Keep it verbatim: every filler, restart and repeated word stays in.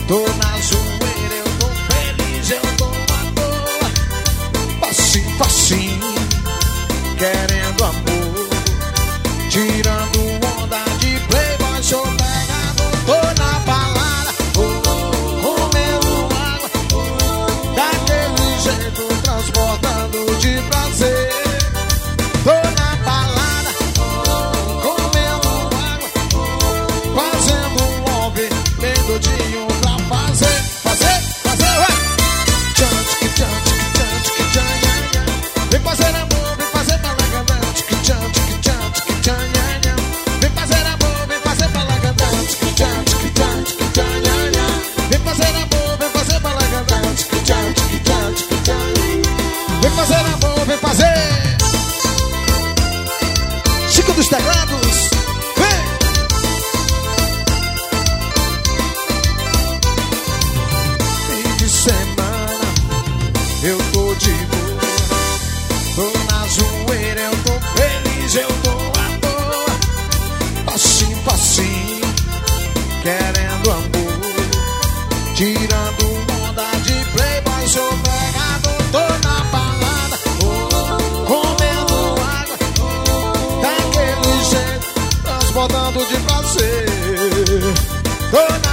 Tô na zoeira, eu tô feliz, eu tô à toa. Facinho, facinho, querendo amor, tirando onda de playboy, sou pegador. Tô na balada, oh, oh, comendo água, oh, daquele jeito, transportando de prazer. Tô na balada, oh, comendo água, oh, fazendo um lobby, bem doidinho pra fazer, fazer, fazer, ué. Tchan, tchic, tchan, tchic, tchan, tchic, tchan, nha, nha. Vem fazer amor, vem fazer balagandã, tchic, tchan, tchic, tchan, tchic, tchan, nha, nha. Vem fazer amor, vem fazer balagandã, tchic, tchan, tchic, tchan, tchic, tchan, nha, nha. Vem fazer amor, vem fazer balagandã, tchic, tchan, tchic, tchan, tchic, tchan. Vem fazer amor, vem fazer. Chico dos Teclados, vem! Fim de semana, eu tô de boa. Tô na zoeira, eu tô feliz, eu tô à toa. Passinho, passinho, querendo amor, tirando onda de playboy, sou pegador. Tô na balada, oh, comendo água, oh, daquele jeito, transportando de prazer. Tô na